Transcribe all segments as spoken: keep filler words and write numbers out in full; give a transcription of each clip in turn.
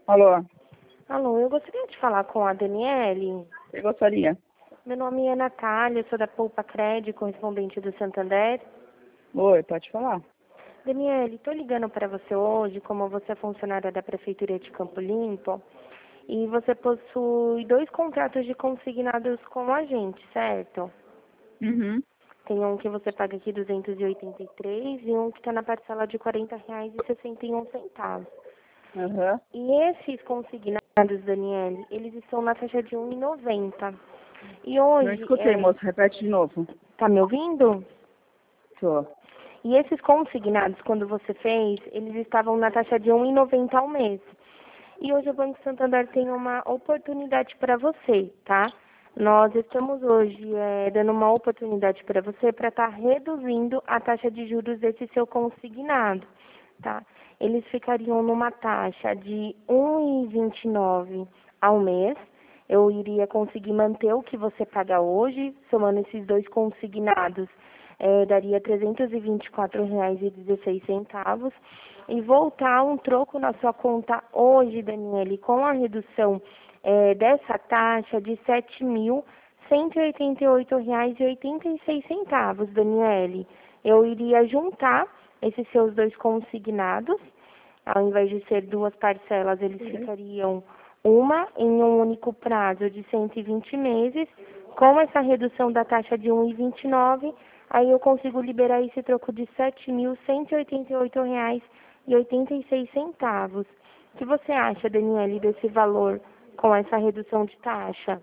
Alô, Alô, eu gostaria de falar com a Daniele. você gostaria? Meu nome é Natália, sou da Poupa Cred, correspondente do Santander. Oi, pode falar. Daniele, estou ligando para você hoje, como você é funcionária da Prefeitura de Campo Limpo, e você possui dois contratos de consignados com a gente, certo? Uhum. Tem um que você paga aqui duzentos e oitenta e três e um que está na parcela de quarenta reais e sessenta e um centavos. Aham. E esses consignados, Daniele, eles estão na taxa de um e noventa. E Não hoje, escutei, é, moço. Repete de novo. tá me ouvindo? Tô. E esses consignados, quando você fez, eles estavam na taxa de um e noventa ao mês. E hoje o Banco Santander tem uma oportunidade para você, tá? Nós estamos hoje é, dando uma oportunidade para você para estar reduzindo a taxa de juros desse seu consignado, tá? Eles ficariam numa taxa de um e vinte e nove ao mês. Eu iria conseguir manter o que você paga hoje, somando esses dois consignados, é, daria trezentos e vinte e quatro reais e dezesseis centavos. E voltar um troco na sua conta hoje, Daniele, com a redução é, dessa taxa de sete mil cento e oitenta e oito reais e oitenta e seis centavos, Daniele. Eu iria juntar esses seus dois consignados, ao invés de ser duas parcelas, eles ficariam uma em um único prazo de cento e vinte meses, com essa redução da taxa de um e vinte e nove, aí eu consigo liberar esse troco de sete mil cento e oitenta e oito reais e oitenta e seis centavos. O que você acha, Daniele, desse valor com essa redução de taxa?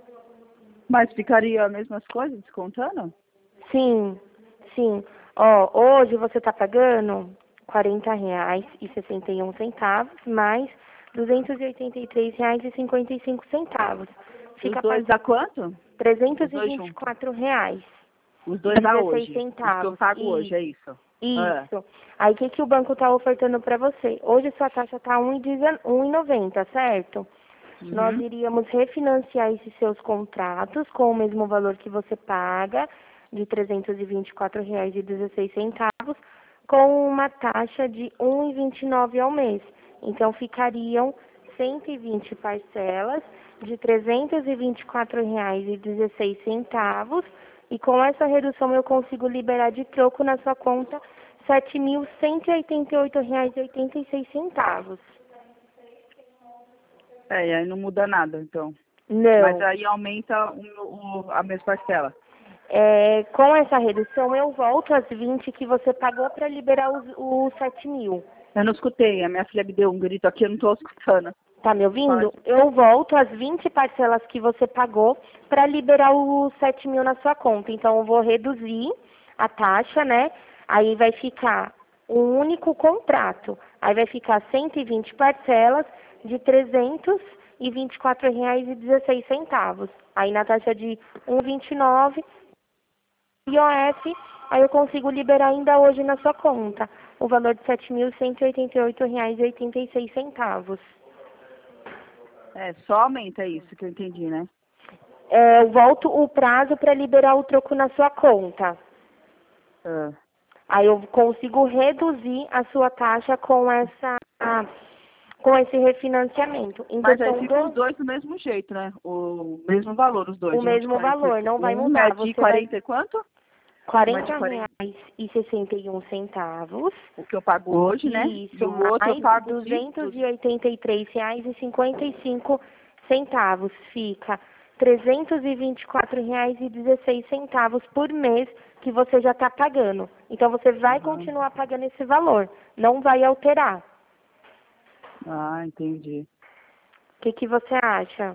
Mas ficaria as mesmas coisas descontando? Sim, sim. Ó, hoje você está pagando quarenta reais e sessenta e um centavos mais duzentos e oitenta e três reais e cinquenta e cinco centavos. Os Fica dois dá quanto? trezentos Os e dois vinte e juntos. quatro reais Os e dois dá dezesseis hoje. Os que eu centavos. pago hoje, Isso, é isso. Ah, isso. Aí o que, que o banco está ofertando para você? Hoje sua taxa está um e noventa, certo? Nós uhum. iríamos refinanciar esses seus contratos com o mesmo valor que você paga, de trezentos e vinte e quatro reais e dezesseis centavos, com uma taxa de um e vinte e nove ao mês. Então ficariam cento e vinte parcelas de trezentos e vinte e quatro reais e dezesseis centavos, e com essa redução eu consigo liberar de troco na sua conta sete mil cento e oitenta e oito reais e oitenta e seis centavos. É, e aí não muda nada, então. Mas Não. aí aumenta o, o, a mesma parcela. É, com essa redução, eu volto às vinte que você pagou para liberar os, os sete mil. Eu não escutei. A minha filha me deu um grito aqui, eu não tô escutando. Tá me Fala ouvindo? de... Eu volto às vinte parcelas que você pagou para liberar os sete mil na sua conta. Então, eu vou reduzir a taxa, né? Aí vai ficar um único contrato. Aí vai ficar cento e vinte parcelas de trezentos e vinte e quatro reais e dezesseis centavos. Aí na taxa de um e vinte e nove I O F, aí eu consigo liberar ainda hoje na sua conta o valor de sete mil cento e oitenta e oito reais e oitenta e seis centavos. É, só aumenta isso que eu entendi, né? É, eu volto o prazo para liberar o troco na sua conta. Ah. Aí eu consigo reduzir a sua taxa com essa com esse refinanciamento. Então Mas aí são fica os dois, dois do mesmo jeito, né? O mesmo valor, os dois. o Um de mesmo quarenta. valor, não vai Um é mudar. de Você vai quarenta e quanto? Um é de quarenta quarenta. reais e sessenta e um centavos. O que eu pago hoje, né? E Isso, o outro eu mais pago de. duzentos Dos... e oitenta e três reais e cinquenta e cinco centavos. Fica trezentos e vinte e quatro reais e dezesseis centavos por mês que você já está pagando. Então você vai Uhum. continuar pagando esse valor, não vai alterar. Ah, entendi. O que, que você acha?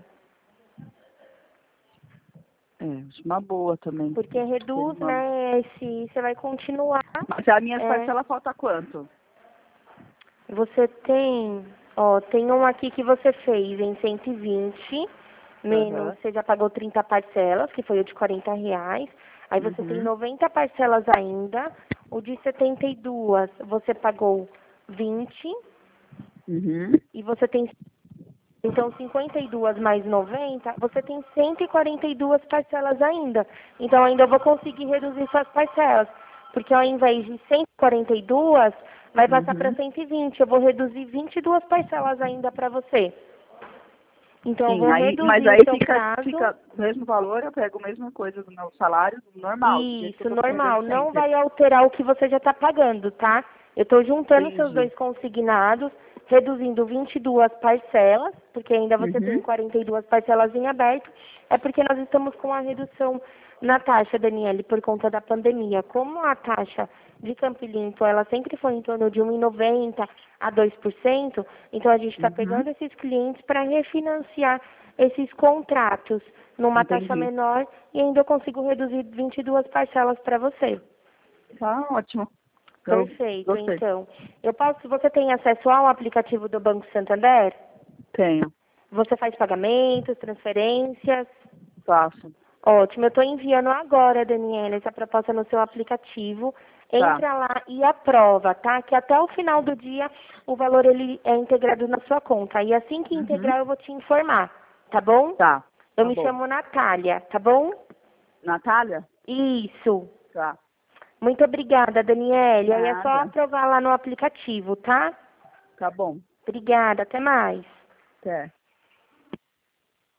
É, acho uma boa também. Porque Seria reduz, uma- né? Se você vai continuar. Mas a minha É, parcela falta quanto? você tem, ó, tem um aqui que você fez em cento e vinte, menos, Aham. você já pagou trinta parcelas, que foi o de quarenta reais. Aí você tem Uhum. noventa parcelas ainda. O de setenta e duas você pagou vinte Uhum. e você tem, então cinquenta e duas mais noventa, você tem cento e quarenta e duas parcelas ainda. Então ainda vou conseguir reduzir suas parcelas, porque ao invés de cento e quarenta e duas, vai passar Uhum. para cento e vinte. Eu vou reduzir vinte e duas parcelas ainda para você. Então, eu Sim, vou aí, reduzir mas o aí seu fica, prazo. fica o mesmo valor, eu pego a mesma coisa do meu salário normal, do jeito que Isso, eu tô pegando normal. Não sempre. vai alterar o que você já está pagando, tá? Eu estou juntando seus Entendi. dois consignados, reduzindo vinte e duas parcelas, porque ainda você tem Uhum. quarenta e duas parcelas em aberto. É porque nós estamos com a redução na taxa, Daniele, por conta da pandemia. Como a taxa de Campo Limpo, ela sempre foi em torno de um vírgula noventa a dois por cento, então a gente está Uhum. pegando esses clientes para refinanciar esses contratos numa taxa Entendi. menor e ainda eu consigo reduzir vinte e duas parcelas para você. Tá ótimo. Eu Perfeito, gostei. então. Eu posso, você tem acesso ao aplicativo do Banco Santander? Tenho. Você faz pagamentos, transferências? Faço. Ótimo, eu estou enviando agora, Daniela, essa proposta no seu aplicativo. Tá. Entra lá e aprova, tá? Que até o final do dia o valor ele é integrado na sua conta. E assim que Uhum. integrar eu vou te informar, tá bom? Tá. Eu Tá me bom. chamo Natália, tá bom? Natália? Isso. Tá. Muito obrigada, Daniele. Aí é só Nada. aprovar lá no aplicativo, tá? Tá bom. Obrigada, até mais. Até.